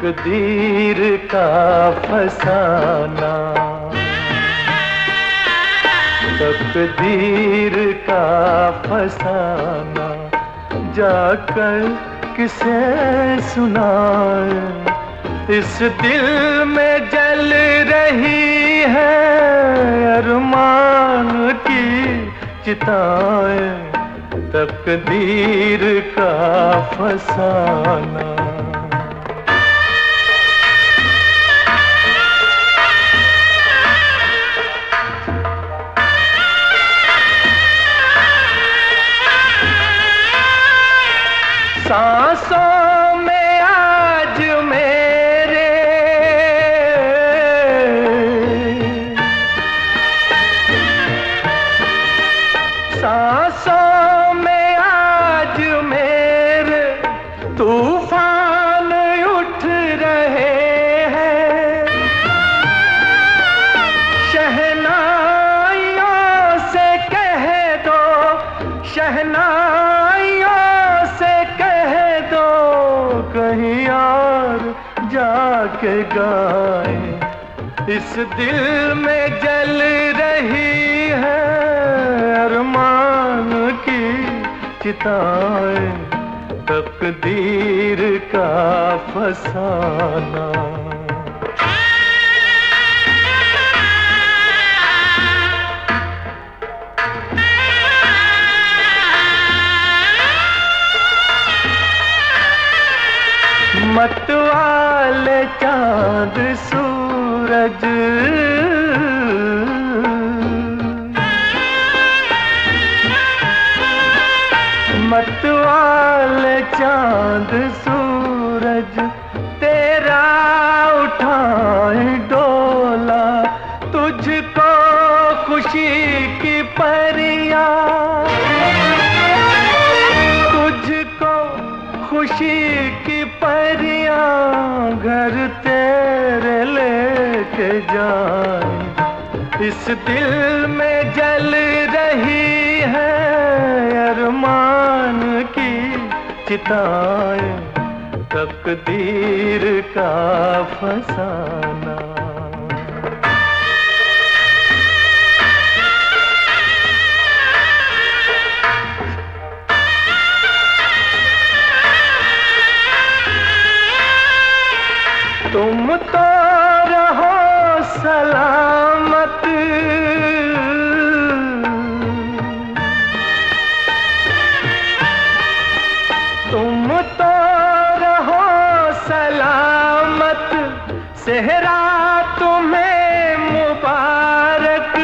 तकदीर का फसाना, तकदीर का फसाना, जाकर किसे सुनाए। इस दिल में जल रही है अरमान की चिताएं, तकदीर का फसाना। सांसों में आज मेरे सांसों में आज मेरे तूफान उठ रहे हैं। शहनाइयों से कह दो, शहनाइयों से कह दो, कहीं और जाके गाए। इस दिल में जल रही है अरमान की चिताएं, तकदीर का फसाना। मतवाले चांद सूरज, मतवाले चांद सूरज, तेरा उठाए डोला। तुझको खुशी की परियां, तुझको खुशी की परियां घर तेरे लेके जाए। इस दिल में जल रही है अरमान की चिताएं, तकदीर का फसाना। तुम तो रहो सलामत, तुम तो रहो सलामत, सेहरा तुम्हें मुबारक।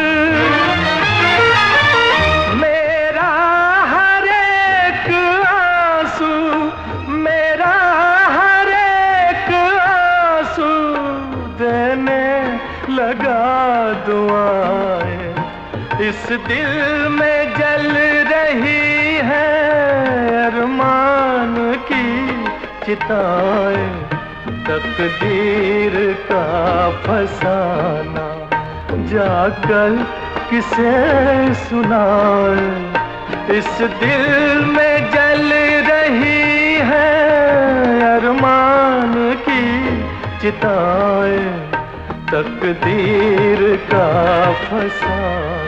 मेरा हर एक आंसू, मेरा हर एक आंसू देने लगा दुआएं। इस दिल में जल रही है अरमान की चिताएं, तकदीर का फसाना। जाकर किसे सुनाए। इस दिल में जल रही है अरमान की चिताएं, तकदीर का फसाना।